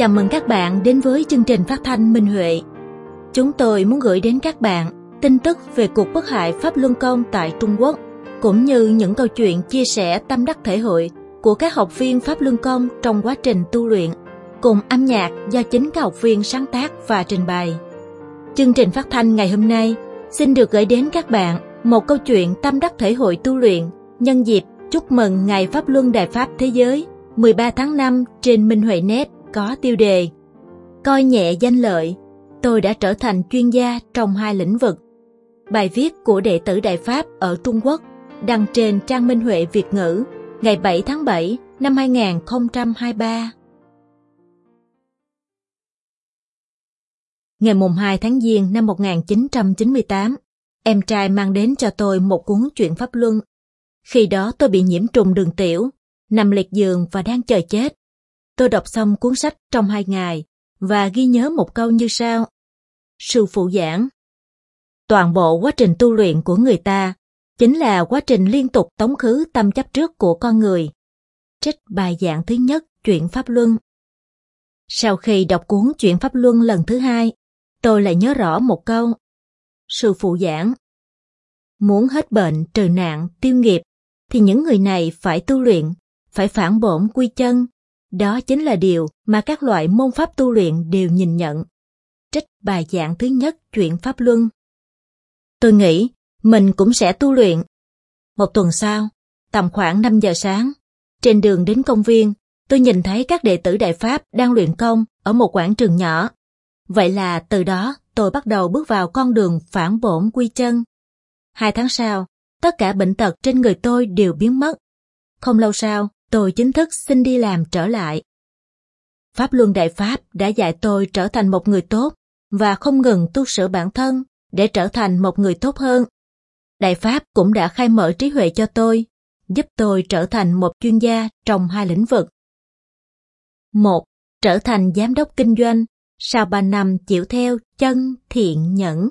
Chào mừng các bạn đến với chương trình phát thanh Minh Huệ. Chúng tôi muốn gửi đến các bạn tin tức về cuộc bức hại Pháp Luân Công tại Trung Quốc, cũng như những câu chuyện chia sẻ tâm đắc thể hội của các học viên Pháp Luân Công trong quá trình tu luyện, cùng âm nhạc do chính các học viên sáng tác và trình bày. Chương trình phát thanh ngày hôm nay xin được gửi đến các bạn một câu chuyện tâm đắc thể hội tu luyện nhân dịp chúc mừng Ngày Pháp Luân Đại Pháp Thế Giới 13 tháng 5 trên Minh Huệ Net, có tiêu đề Coi nhẹ danh lợi, tôi đã trở thành chuyên gia trong hai lĩnh vực. Bài viết của đệ tử Đại Pháp ở Trung Quốc đăng trên trang Minh Huệ Việt ngữ ngày 7 tháng 7 năm 2023. Ngày mùng 2 tháng Giêng năm 1998, em trai mang đến cho tôi một cuốn truyện Pháp Luân. Khi đó tôi bị nhiễm trùng đường tiểu, nằm liệt giường và đang chờ chết. Tôi đọc xong cuốn sách trong 2 ngày và ghi nhớ một câu như sau. Sư phụ giảng, toàn bộ quá trình tu luyện của người ta chính là quá trình liên tục tống khứ tâm chấp trước của con người. Trích bài giảng thứ nhất Truyện Pháp Luân. Sau khi đọc cuốn Truyện Pháp Luân lần thứ 2, tôi lại nhớ rõ một câu. Sư phụ giảng, muốn hết bệnh, trừ nạn, tiêu nghiệp, thì những người này phải tu luyện, phải phản bổn quy chân. Đó chính là điều mà các loại môn pháp tu luyện đều nhìn nhận. Trích bài giảng thứ nhất Truyện Pháp Luân. Tôi nghĩ mình cũng sẽ tu luyện. Một tuần sau, tầm khoảng 5 giờ sáng, trên đường đến công viên, tôi nhìn thấy các đệ tử Đại Pháp đang luyện công ở một quảng trường nhỏ. Vậy là từ đó tôi bắt đầu bước vào con đường phản bổn quy chân. 2 tháng sau, tất cả bệnh tật trên người tôi đều biến mất. Không lâu sau, tôi chính thức xin đi làm trở lại. Pháp Luân Đại Pháp đã dạy tôi trở thành một người tốt và không ngừng tu sửa bản thân để trở thành một người tốt hơn. Đại Pháp cũng đã khai mở trí huệ cho tôi, giúp tôi trở thành một chuyên gia trong hai lĩnh vực. 1. Trở thành giám đốc kinh doanh sau 3 năm chịu theo chân thiện nhẫn.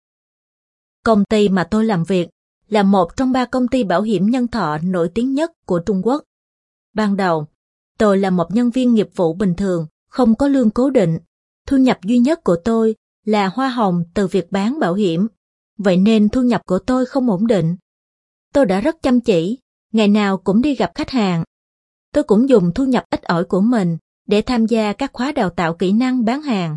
Công ty mà tôi làm việc là một trong 3 công ty bảo hiểm nhân thọ nổi tiếng nhất của Trung Quốc. Ban đầu, tôi là một nhân viên nghiệp vụ bình thường, không có lương cố định. Thu nhập duy nhất của tôi là hoa hồng từ việc bán bảo hiểm. Vậy nên thu nhập của tôi không ổn định. Tôi đã rất chăm chỉ, ngày nào cũng đi gặp khách hàng. Tôi cũng dùng thu nhập ít ỏi của mình để tham gia các khóa đào tạo kỹ năng bán hàng.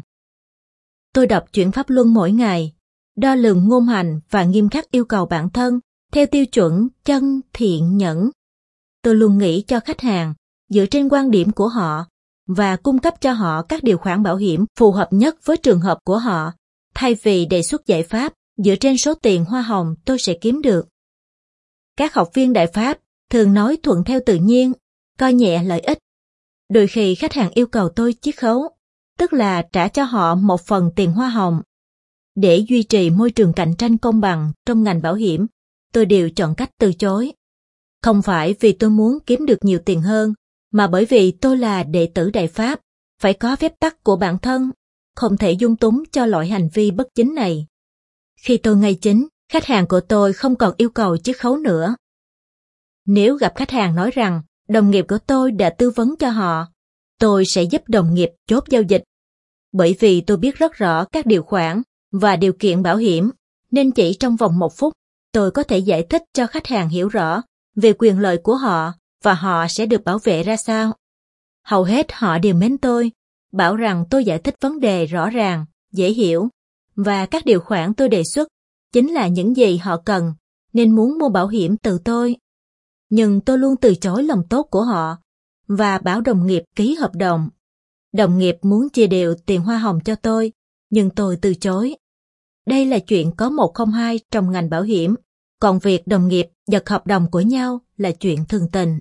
Tôi đọc truyện Pháp Luân mỗi ngày, đo lường ngôn hành và nghiêm khắc yêu cầu bản thân theo tiêu chuẩn chân thiện nhẫn. Tôi luôn nghĩ cho khách hàng dựa trên quan điểm của họ và cung cấp cho họ các điều khoản bảo hiểm phù hợp nhất với trường hợp của họ, thay vì đề xuất giải pháp dựa trên số tiền hoa hồng tôi sẽ kiếm được. Các học viên Đại Pháp thường nói thuận theo tự nhiên, coi nhẹ lợi ích. Đôi khi khách hàng yêu cầu tôi chiết khấu, tức là trả cho họ một phần tiền hoa hồng. Để duy trì môi trường cạnh tranh công bằng trong ngành bảo hiểm, tôi đều chọn cách từ chối. Không phải vì tôi muốn kiếm được nhiều tiền hơn, mà bởi vì tôi là đệ tử Đại Pháp, phải có phép tắc của bản thân, không thể dung túng cho loại hành vi bất chính này. Khi tôi ngay chính, khách hàng của tôi không còn yêu cầu chiết khấu nữa. Nếu gặp khách hàng nói rằng đồng nghiệp của tôi đã tư vấn cho họ, tôi sẽ giúp đồng nghiệp chốt giao dịch. Bởi vì tôi biết rất rõ các điều khoản và điều kiện bảo hiểm, nên chỉ trong vòng 1 phút, tôi có thể giải thích cho khách hàng hiểu rõ về quyền lợi của họ và họ sẽ được bảo vệ ra sao. Hầu hết họ đều mến tôi, bảo rằng tôi giải thích vấn đề rõ ràng, dễ hiểu, và các điều khoản tôi đề xuất chính là những gì họ cần, nên muốn mua bảo hiểm từ tôi. Nhưng tôi luôn từ chối lòng tốt của họ và bảo đồng nghiệp ký hợp đồng. Đồng nghiệp muốn chia đều tiền hoa hồng cho tôi, nhưng tôi từ chối. Đây là chuyện có 1 không 2 trong ngành bảo hiểm, còn việc đồng nghiệp giật hợp đồng của nhau là chuyện thường tình.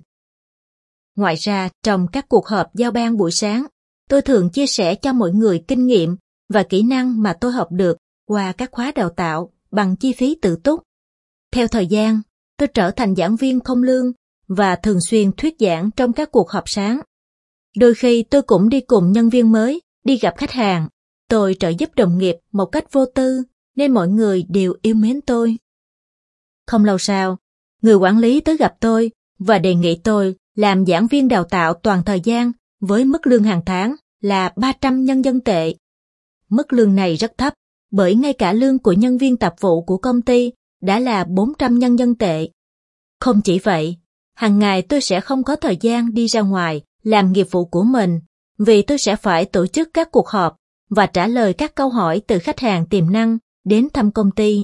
Ngoài ra, trong các cuộc họp giao ban buổi sáng, tôi thường chia sẻ cho mọi người kinh nghiệm và kỹ năng mà tôi học được qua các khóa đào tạo bằng chi phí tự túc. Theo thời gian, tôi trở thành giảng viên không lương và thường xuyên thuyết giảng trong các cuộc họp sáng. Đôi khi tôi cũng đi cùng nhân viên mới, đi gặp khách hàng. Tôi trợ giúp đồng nghiệp một cách vô tư, nên mọi người đều yêu mến tôi. Không lâu sau, người quản lý tới gặp tôi và đề nghị tôi làm giảng viên đào tạo toàn thời gian với mức lương hàng tháng là 300 nhân dân tệ. Mức lương này rất thấp, bởi ngay cả lương của nhân viên tạp vụ của công ty đã là 400 nhân dân tệ. Không chỉ vậy, hàng ngày tôi sẽ không có thời gian đi ra ngoài làm nghiệp vụ của mình, vì tôi sẽ phải tổ chức các cuộc họp và trả lời các câu hỏi từ khách hàng tiềm năng đến thăm công ty.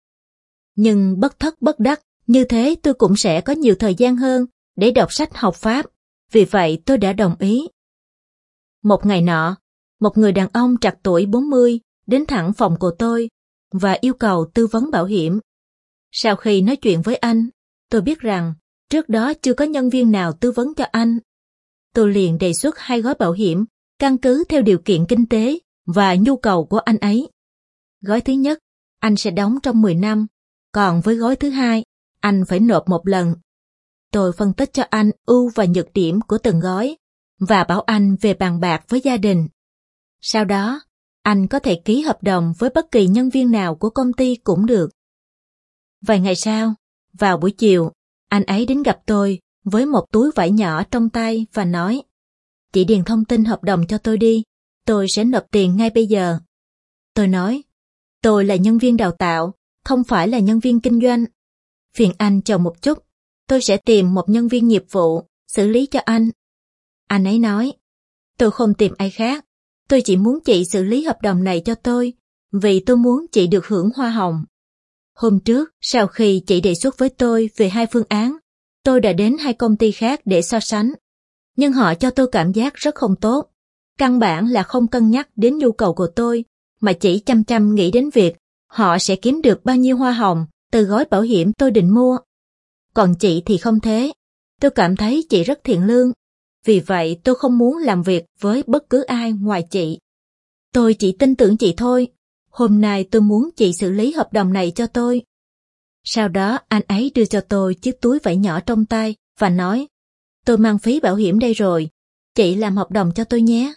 Nhưng bất thất bất đắc, như thế tôi cũng sẽ có nhiều thời gian hơn để đọc sách học Pháp, vì vậy tôi đã đồng ý. Một ngày nọ, một người đàn ông trạc tuổi 40 đến thẳng phòng của tôi và yêu cầu tư vấn bảo hiểm. Sau khi nói chuyện với anh, tôi biết rằng trước đó chưa có nhân viên nào tư vấn cho anh. Tôi liền đề xuất 2 gói bảo hiểm căn cứ theo điều kiện kinh tế và nhu cầu của anh ấy. Gói thứ nhất, anh sẽ đóng trong 10 năm, còn với gói thứ hai, anh phải nộp một lần. Tôi phân tích cho anh ưu và nhược điểm của từng gói và bảo anh về bàn bạc với gia đình. Sau đó, anh có thể ký hợp đồng với bất kỳ nhân viên nào của công ty cũng được. Vài ngày sau, vào buổi chiều, anh ấy đến gặp tôi với một túi vải nhỏ trong tay và nói: "Chị điền thông tin hợp đồng cho tôi đi, tôi sẽ nộp tiền ngay bây giờ." Tôi nói: "Tôi là nhân viên đào tạo, không phải là nhân viên kinh doanh. Phiền anh chờ một chút, tôi sẽ tìm một nhân viên nghiệp vụ xử lý cho anh." Anh ấy nói: "Tôi không tìm ai khác, tôi chỉ muốn chị xử lý hợp đồng này cho tôi, vì tôi muốn chị được hưởng hoa hồng." Hôm trước, sau khi chị đề xuất với tôi về 2 phương án, tôi đã đến 2 công ty khác để so sánh. Nhưng họ cho tôi cảm giác rất không tốt. Căn bản là không cân nhắc đến nhu cầu của tôi, mà chỉ chăm chăm nghĩ đến việc họ sẽ kiếm được bao nhiêu hoa hồng từ gói bảo hiểm tôi định mua. Còn chị thì không thế. Tôi cảm thấy chị rất thiện lương. Vì vậy tôi không muốn làm việc với bất cứ ai ngoài chị. Tôi chỉ tin tưởng chị thôi. Hôm nay tôi muốn chị xử lý hợp đồng này cho tôi. Sau đó anh ấy đưa cho tôi chiếc túi vải nhỏ trong tay và nói: "Tôi mang phí bảo hiểm đây rồi, chị làm hợp đồng cho tôi nhé."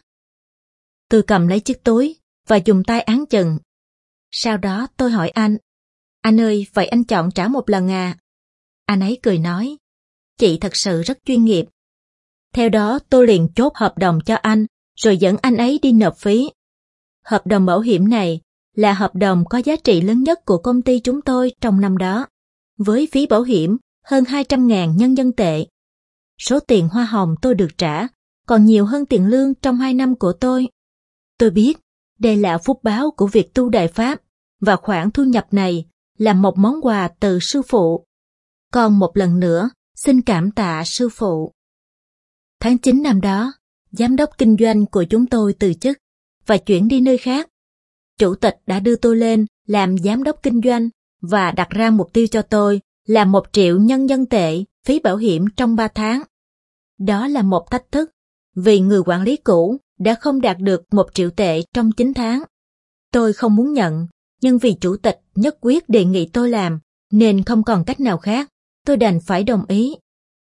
Tôi cầm lấy chiếc túi và dùng tay áng chừng. Sau đó tôi hỏi anh: "Anh ơi, vậy anh chọn trả một lần à?" Anh ấy cười nói: "Chị thật sự rất chuyên nghiệp." Theo đó tôi liền chốt hợp đồng cho anh, rồi dẫn anh ấy đi nộp phí. Hợp đồng bảo hiểm này là hợp đồng có giá trị lớn nhất của công ty chúng tôi trong năm đó, với phí bảo hiểm hơn 200.000 nhân dân tệ. Số tiền hoa hồng tôi được trả còn nhiều hơn tiền lương trong 2 năm của tôi. Tôi biết đây là phúc báo của việc tu Đại Pháp, và khoản thu nhập này là một món quà từ sư phụ. Còn một lần nữa, xin cảm tạ sư phụ. Tháng 9 năm đó, giám đốc kinh doanh của chúng tôi từ chức và chuyển đi nơi khác. Chủ tịch đã đưa tôi lên làm giám đốc kinh doanh và đặt ra mục tiêu cho tôi là 1 triệu nhân dân tệ phí bảo hiểm trong 3 tháng. Đó là một thách thức, vì người quản lý cũ đã không đạt được 1 triệu tệ trong 9 tháng. Tôi không muốn nhận, nhưng vì chủ tịch nhất quyết đề nghị tôi làm, nên không còn cách nào khác, tôi đành phải đồng ý.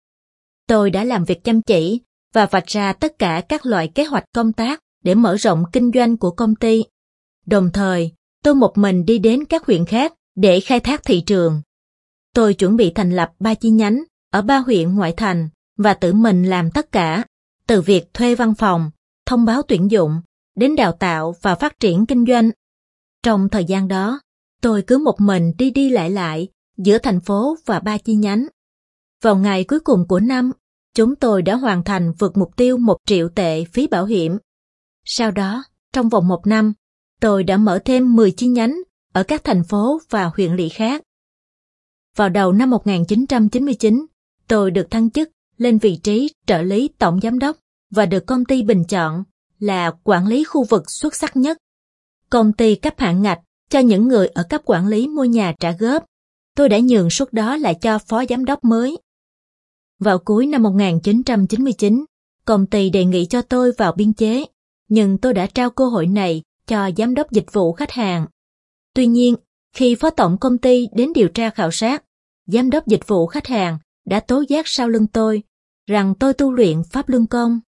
Tôi đã làm việc chăm chỉ và vạch ra tất cả các loại kế hoạch công tác để mở rộng kinh doanh của công ty. Đồng thời, tôi một mình đi đến các huyện khác để khai thác thị trường. Tôi chuẩn bị thành lập 3 chi nhánh ở 3 huyện ngoại thành và tự mình làm tất cả, từ việc thuê văn phòng, thông báo tuyển dụng, đến đào tạo và phát triển kinh doanh. Trong thời gian đó, tôi cứ một mình đi đi lại giữa thành phố và 3 chi nhánh. Vào ngày cuối cùng của năm, chúng tôi đã hoàn thành vượt mục tiêu 1 triệu tệ phí bảo hiểm. Sau đó, trong vòng 1 năm, tôi đã mở thêm 10 chi nhánh ở các thành phố và huyện lỵ khác. Vào đầu năm 1999, tôi được thăng chức lên vị trí trợ lý tổng giám đốc và được công ty bình chọn là quản lý khu vực xuất sắc nhất. Công ty cấp hạn ngạch cho những người ở cấp quản lý mua nhà trả góp. Tôi đã nhường suất đó lại cho phó giám đốc mới. Vào cuối năm 1999, công ty đề nghị cho tôi vào biên chế, nhưng tôi đã trao cơ hội này cho giám đốc dịch vụ khách hàng. Tuy nhiên, khi phó tổng công ty đến điều tra khảo sát, giám đốc dịch vụ khách hàng đã tố giác sau lưng tôi rằng tôi tu luyện pháp luân công.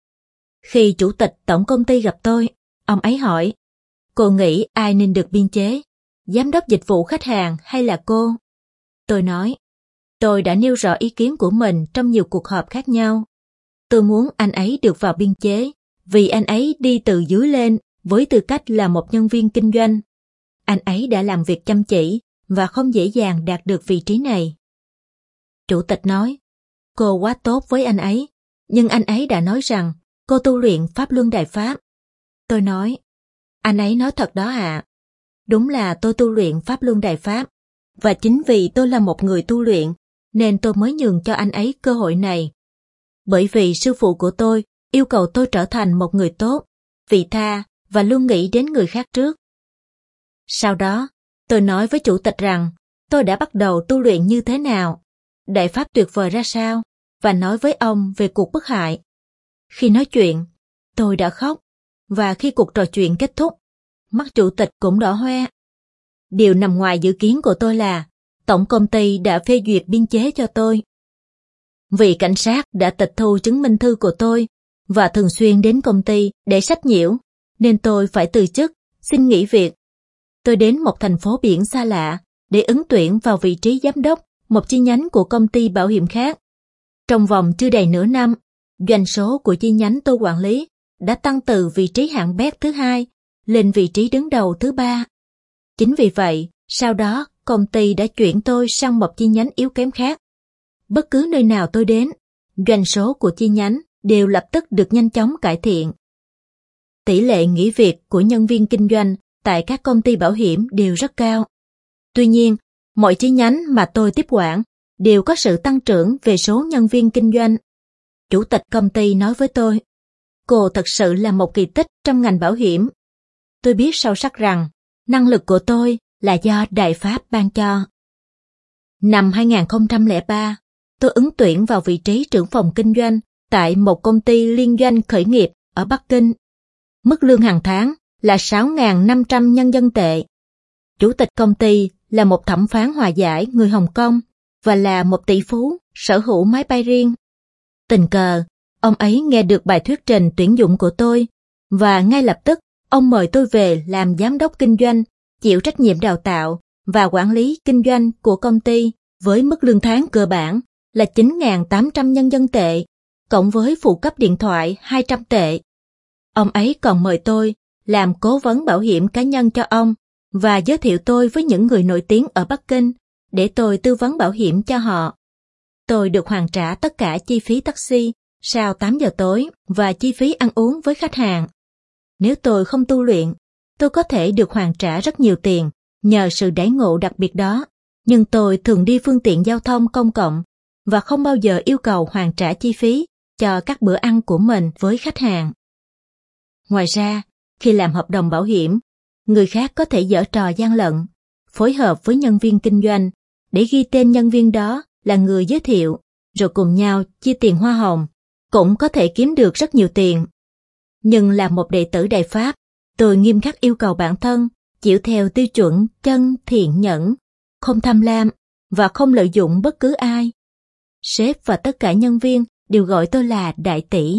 Khi chủ tịch tổng công ty gặp tôi, ông ấy hỏi: "Cô nghĩ ai nên được biên chế, giám đốc dịch vụ khách hàng hay là cô?" Tôi nói: "Tôi đã nêu rõ ý kiến của mình trong nhiều cuộc họp khác nhau. Tôi muốn anh ấy được vào biên chế vì anh ấy đi từ dưới lên với tư cách là một nhân viên kinh doanh. Anh ấy đã làm việc chăm chỉ và không dễ dàng đạt được vị trí này. Chủ tịch nói, cô quá tốt với anh ấy, nhưng anh ấy đã nói rằng cô tu luyện Pháp Luân Đại Pháp. Tôi nói, anh ấy nói thật đó ạ. Đúng là tôi tu luyện Pháp Luân Đại Pháp, và chính vì tôi là một người tu luyện, nên tôi mới nhường cho anh ấy cơ hội này. Bởi vì sư phụ của tôi yêu cầu tôi trở thành một người tốt, vị tha và luôn nghĩ đến người khác trước. Sau đó, tôi nói với chủ tịch rằng tôi đã bắt đầu tu luyện như thế nào, đại pháp tuyệt vời ra sao, và nói với ông về cuộc bức hại. Khi nói chuyện, tôi đã khóc, và khi cuộc trò chuyện kết thúc, mắt chủ tịch cũng đỏ hoe. Điều nằm ngoài dự kiến của tôi là tổng công ty đã phê duyệt biên chế cho tôi. Vị cảnh sát đã tịch thu chứng minh thư của tôi và thường xuyên đến công ty để sách nhiễu, nên tôi phải từ chức, xin nghỉ việc. Tôi đến một thành phố biển xa lạ để ứng tuyển vào vị trí giám đốc một chi nhánh của công ty bảo hiểm khác. Trong vòng chưa đầy nửa năm, doanh số của chi nhánh tôi quản lý đã tăng từ vị trí hạng bét thứ 2 lên vị trí đứng đầu thứ 3. Chính vì vậy, sau đó công ty đã chuyển tôi sang một chi nhánh yếu kém khác. Bất cứ nơi nào tôi đến, doanh số của chi nhánh đều lập tức được nhanh chóng cải thiện. Tỷ lệ nghỉ việc của nhân viên kinh doanh tại các công ty bảo hiểm đều rất cao. Tuy nhiên, mọi chi nhánh mà tôi tiếp quản đều có sự tăng trưởng về số nhân viên kinh doanh. Chủ tịch công ty nói với tôi, cô thật sự là một kỳ tích trong ngành bảo hiểm. Tôi biết sâu sắc rằng năng lực của tôi là do Đại Pháp ban cho. Năm 2003, tôi ứng tuyển vào vị trí trưởng phòng kinh doanh tại một công ty liên doanh khởi nghiệp ở Bắc Kinh. Mức lương hàng tháng là 6.500 nhân dân tệ. Chủ tịch công ty là một thẩm phán hòa giải người Hồng Kông và là một tỷ phú sở hữu máy bay riêng. Tình cờ, ông ấy nghe được bài thuyết trình tuyển dụng của tôi và ngay lập tức ông mời tôi về làm giám đốc kinh doanh, chịu trách nhiệm đào tạo và quản lý kinh doanh của công ty với mức lương tháng cơ bản là 9.800 nhân dân tệ, cộng với phụ cấp điện thoại 200 tệ. Ông ấy còn mời tôi làm cố vấn bảo hiểm cá nhân cho ông và giới thiệu tôi với những người nổi tiếng ở Bắc Kinh để tôi tư vấn bảo hiểm cho họ. Tôi được hoàn trả tất cả chi phí taxi sau 8 giờ tối và chi phí ăn uống với khách hàng. Nếu tôi không tu luyện, tôi có thể được hoàn trả rất nhiều tiền nhờ sự đãi ngộ đặc biệt đó, nhưng tôi thường đi phương tiện giao thông công cộng và không bao giờ yêu cầu hoàn trả chi phí cho các bữa ăn của mình với khách hàng. Ngoài ra, khi làm hợp đồng bảo hiểm, người khác có thể giở trò gian lận, phối hợp với nhân viên kinh doanh để ghi tên nhân viên đó là người giới thiệu, rồi cùng nhau chia tiền hoa hồng, cũng có thể kiếm được rất nhiều tiền. Nhưng là một đệ tử Đại Pháp, tôi nghiêm khắc yêu cầu bản thân chịu theo tiêu chuẩn chân thiện nhẫn, không tham lam và không lợi dụng bất cứ ai. Sếp và tất cả nhân viên đều gọi tôi là đại tỷ.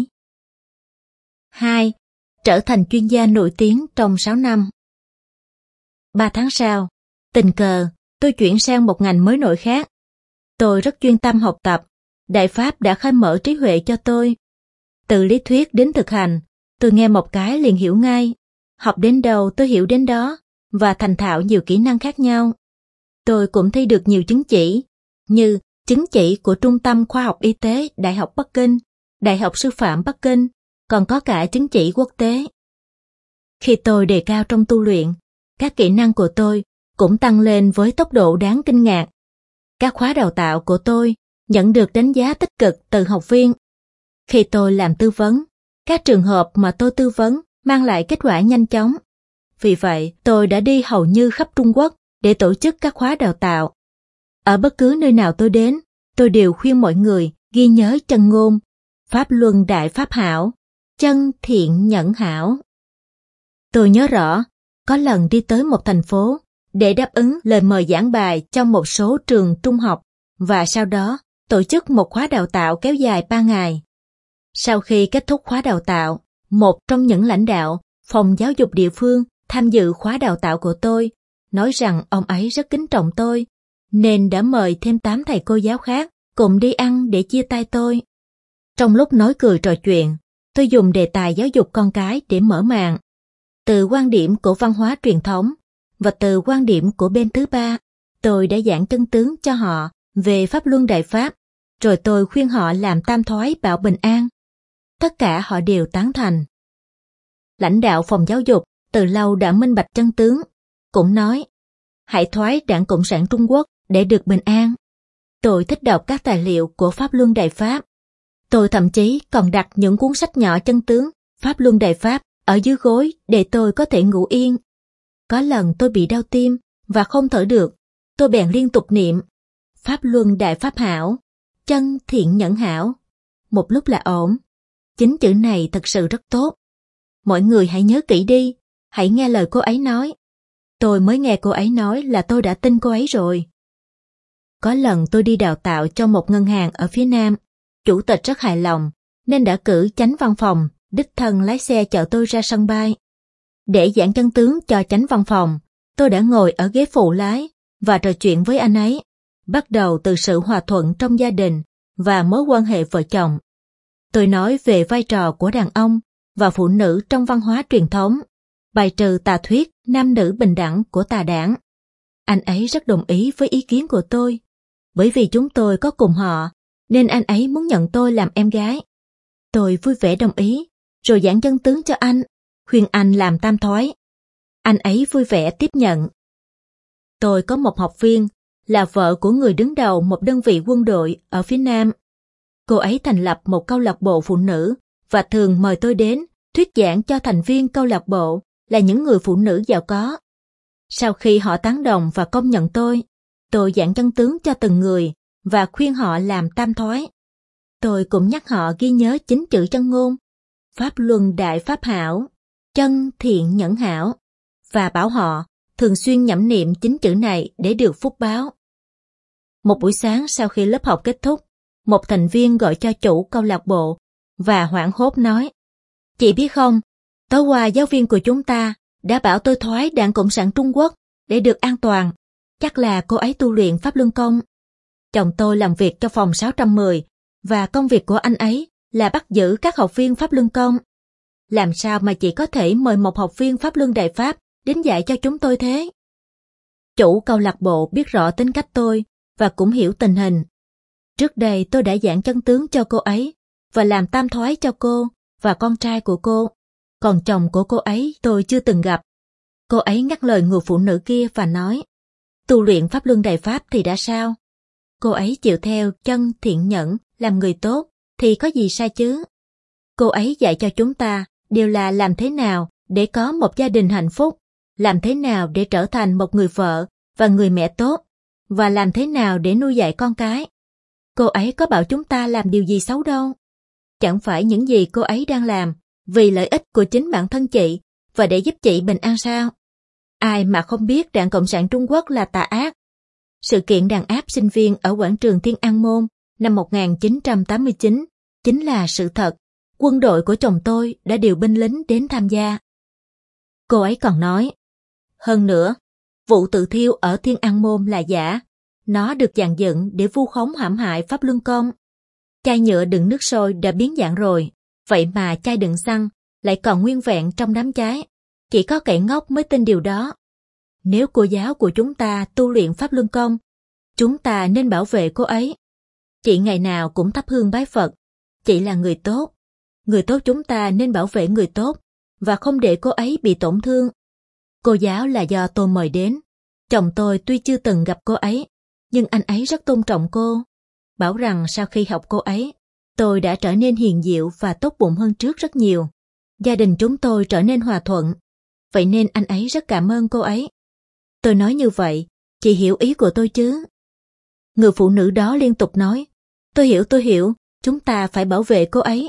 2. Trở thành chuyên gia nổi tiếng trong 6 năm. 3 tháng sau, tình cờ, tôi chuyển sang một ngành mới nổi khác. Tôi rất chuyên tâm học tập, Đại Pháp đã khai mở trí huệ cho tôi. Từ lý thuyết đến thực hành, tôi nghe một cái liền hiểu ngay. Học đến đâu tôi hiểu đến đó, và thành thạo nhiều kỹ năng khác nhau. Tôi cũng thi được nhiều chứng chỉ, như chứng chỉ của Trung tâm Khoa học Y tế Đại học Bắc Kinh, Đại học Sư phạm Bắc Kinh, còn có cả chứng chỉ quốc tế. Khi tôi đề cao trong tu luyện, các kỹ năng của tôi cũng tăng lên với tốc độ đáng kinh ngạc. Các khóa đào tạo của tôi nhận được đánh giá tích cực từ học viên. Khi tôi làm tư vấn, các trường hợp mà tôi tư vấn mang lại kết quả nhanh chóng. Vì vậy, tôi đã đi hầu như khắp Trung Quốc để tổ chức các khóa đào tạo. Ở bất cứ nơi nào tôi đến, tôi đều khuyên mọi người ghi nhớ chân ngôn, Pháp Luân Đại Pháp hảo, chân thiện nhẫn hảo. Tôi nhớ rõ, có lần đi tới một thành phố để đáp ứng lời mời giảng bài trong một số trường trung học và sau đó tổ chức một khóa đào tạo kéo dài 3 ngày. Sau khi kết thúc khóa đào tạo, một trong những lãnh đạo phòng giáo dục địa phương tham dự khóa đào tạo của tôi nói rằng ông ấy rất kính trọng tôi, nên đã mời thêm 8 thầy cô giáo khác cùng đi ăn để chia tay tôi. Trong lúc nói cười trò chuyện, tôi dùng đề tài giáo dục con cái để mở màn. Từ quan điểm của văn hóa truyền thống và từ quan điểm của bên thứ ba, tôi đã giảng chân tướng cho họ về Pháp Luân Đại Pháp, rồi tôi khuyên họ làm tam thoái bảo bình an. Tất cả họ đều tán thành. Lãnh đạo phòng giáo dục từ lâu đã minh bạch chân tướng, cũng nói, hãy thoái Đảng Cộng sản Trung Quốc để được bình an. Tôi thích đọc các tài liệu của Pháp Luân Đại Pháp. Tôi thậm chí còn đặt những cuốn sách nhỏ chân tướng Pháp Luân Đại Pháp ở dưới gối để tôi có thể ngủ yên. Có lần tôi bị đau tim và không thở được, tôi bèn liên tục niệm Pháp Luân Đại Pháp hảo, chân thiện nhẫn hảo. Một lúc là ổn. 9 chữ này thật sự rất tốt. Mọi người hãy nhớ kỹ đi, hãy nghe lời cô ấy nói. Tôi mới nghe cô ấy nói là tôi đã tin cô ấy rồi. Có lần tôi đi đào tạo cho một ngân hàng ở phía Nam. Chủ tịch rất hài lòng, nên đã cử chánh văn phòng, đích thân lái xe chở tôi ra sân bay. Để giảng chân tướng cho chánh văn phòng, tôi đã ngồi ở ghế phụ lái và trò chuyện với anh ấy, bắt đầu từ sự hòa thuận trong gia đình và mối quan hệ vợ chồng. Tôi nói về vai trò của đàn ông và phụ nữ trong văn hóa truyền thống, bài trừ tà thuyết nam nữ bình đẳng của tà đảng. Anh ấy rất đồng ý với ý kiến của tôi, bởi vì chúng tôi có cùng họ, nên anh ấy muốn nhận tôi làm em gái. Tôi vui vẻ đồng ý, rồi giảng chân tướng cho anh, khuyên anh làm tam thoái. Anh ấy vui vẻ tiếp nhận. Tôi có một học viên, là vợ của người đứng đầu một đơn vị quân đội ở phía Nam. Cô ấy thành lập một câu lạc bộ phụ nữ và thường mời tôi đến thuyết giảng cho thành viên câu lạc bộ là những người phụ nữ giàu có. Sau khi họ tán đồng và công nhận tôi giảng chân tướng cho từng người và khuyên họ làm tam thoái. Tôi cũng nhắc họ ghi nhớ 9 chữ chân ngôn, Pháp Luân Đại Pháp hảo, chân thiện nhẫn hảo, và bảo họ thường xuyên nhẩm niệm 9 chữ này để được phúc báo. Một buổi sáng sau khi lớp học kết thúc, một thành viên gọi cho chủ câu lạc bộ và hoảng hốt nói, chị biết không, tối qua giáo viên của chúng ta đã bảo tôi thoái Đảng Cộng sản Trung Quốc để được an toàn. Chắc là cô ấy tu luyện Pháp Luân Công. Chồng tôi làm việc cho phòng 610 và công việc của anh ấy là bắt giữ các học viên Pháp Luân Công. Làm sao mà chị có thể mời một học viên Pháp Luân Đại Pháp đến dạy cho chúng tôi thế? Chủ câu lạc bộ biết rõ tính cách tôi và cũng hiểu tình hình. Trước đây tôi đã giảng chân tướng cho cô ấy và làm tam thoái cho cô và con trai của cô. Còn chồng của cô ấy tôi chưa từng gặp. Cô ấy ngắt lời người phụ nữ kia và nói, tu luyện Pháp Luân Đại Pháp thì đã sao? Cô ấy chịu theo chân thiện nhẫn, làm người tốt, thì có gì sai chứ? Cô ấy dạy cho chúng ta đều là làm thế nào để có một gia đình hạnh phúc, làm thế nào để trở thành một người vợ và người mẹ tốt, và làm thế nào để nuôi dạy con cái. Cô ấy có bảo chúng ta làm điều gì xấu đâu. Chẳng phải những gì cô ấy đang làm vì lợi ích của chính bản thân chị và để giúp chị bình an sao? Ai mà không biết Đảng Cộng sản Trung Quốc là tà ác. Sự kiện đàn áp sinh viên ở quảng trường Thiên An Môn năm 1989 chính là sự thật. Quân đội của chồng tôi đã điều binh lính đến tham gia. Cô ấy còn nói, hơn nữa, vụ tự thiêu ở Thiên An Môn là giả. Nó được dàn dựng để vu khống hãm hại Pháp Luân Công. Chai nhựa đựng nước sôi đã biến dạng rồi, vậy mà chai đựng xăng lại còn nguyên vẹn trong đám cháy. Chỉ có kẻ ngốc mới tin điều đó. Nếu cô giáo của chúng ta tu luyện Pháp Luân Công, chúng ta nên bảo vệ cô ấy. Chị ngày nào cũng thắp hương bái Phật. Chị là người tốt. Người tốt chúng ta nên bảo vệ người tốt và không để cô ấy bị tổn thương. Cô giáo là do tôi mời đến. Chồng tôi tuy chưa từng gặp cô ấy, nhưng anh ấy rất tôn trọng cô. Bảo rằng sau khi học cô ấy, tôi đã trở nên hiền diệu và tốt bụng hơn trước rất nhiều. Gia đình chúng tôi trở nên hòa thuận. Vậy nên anh ấy rất cảm ơn cô ấy. Tôi nói như vậy, chị hiểu ý của tôi chứ? Người phụ nữ đó liên tục nói, tôi hiểu, chúng ta phải bảo vệ cô ấy.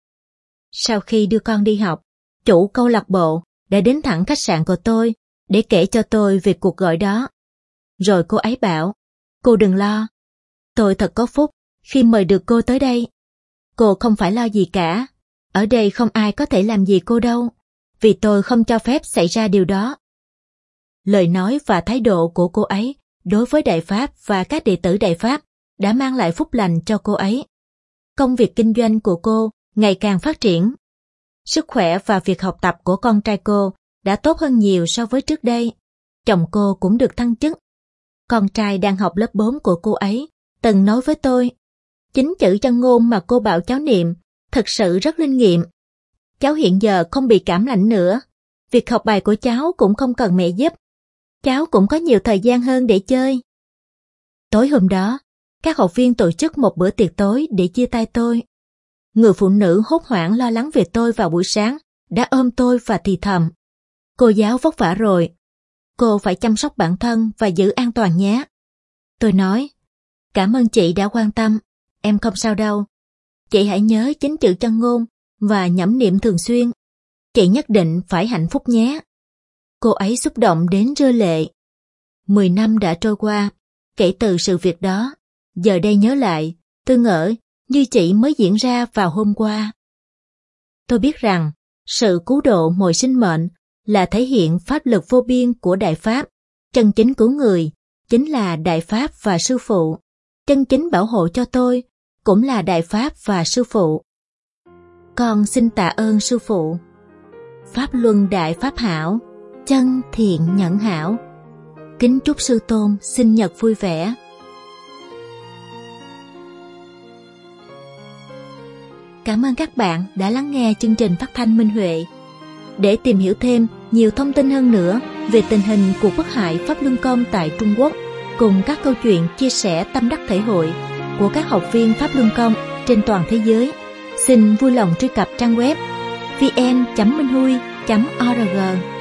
Sau khi đưa con đi học, chủ câu lạc bộ đã đến thẳng khách sạn của tôi để kể cho tôi về cuộc gọi đó. Rồi cô ấy bảo, cô đừng lo. Tôi thật có phúc khi mời được cô tới đây. Cô không phải lo gì cả. Ở đây không ai có thể làm gì cô đâu, vì tôi không cho phép xảy ra điều đó. Lời nói và thái độ của cô ấy đối với Đại Pháp và các đệ tử Đại Pháp đã mang lại phúc lành cho cô ấy. Công việc kinh doanh của cô ngày càng phát triển. Sức khỏe và việc học tập của con trai cô đã tốt hơn nhiều so với trước đây. Chồng cô cũng được thăng chức. Con trai đang học lớp 4 của cô ấy từng nói với tôi, chính chữ chân ngôn mà cô bảo cháu niệm thật sự rất linh nghiệm. Cháu hiện giờ không bị cảm lạnh nữa. Việc học bài của cháu cũng không cần mẹ giúp. Cháu cũng có nhiều thời gian hơn để chơi. Tối hôm đó, các học viên tổ chức một bữa tiệc tối để chia tay tôi. Người phụ nữ hốt hoảng lo lắng về tôi vào buổi sáng đã ôm tôi và thì thầm. Cô giáo vất vả rồi. Cô phải chăm sóc bản thân và giữ an toàn nhé. Tôi nói, cảm ơn chị đã quan tâm. Em không sao đâu. Chị hãy nhớ chính chữ chân ngôn và nhẩm niệm thường xuyên. Chị nhất định phải hạnh phúc nhé. Cô ấy xúc động đến rơi lệ. 10 năm đã trôi qua, kể từ sự việc đó. Giờ đây nhớ lại, tôi ngỡ như chỉ mới diễn ra vào hôm qua. Tôi biết rằng, sự cứu độ mọi sinh mệnh là thể hiện pháp lực vô biên của Đại Pháp. Chân chính cứu người chính là Đại Pháp và Sư Phụ. Chân chính bảo hộ cho tôi cũng là Đại Pháp và Sư Phụ. Con xin tạ ơn Sư Phụ. Pháp Luân Đại Pháp Hảo, chân thiện nhẫn hảo. Kính chúc Sư Tôn sinh nhật vui vẻ. Cảm ơn các bạn đã lắng nghe chương trình phát thanh Minh Huệ. Để tìm hiểu thêm nhiều thông tin hơn nữa về tình hình cuộc bức hại Pháp Luân Công tại Trung Quốc, cùng các câu chuyện chia sẻ tâm đắc thể hội của các học viên Pháp Luân Công trên toàn thế giới, xin vui lòng truy cập trang web vn.minhui.org.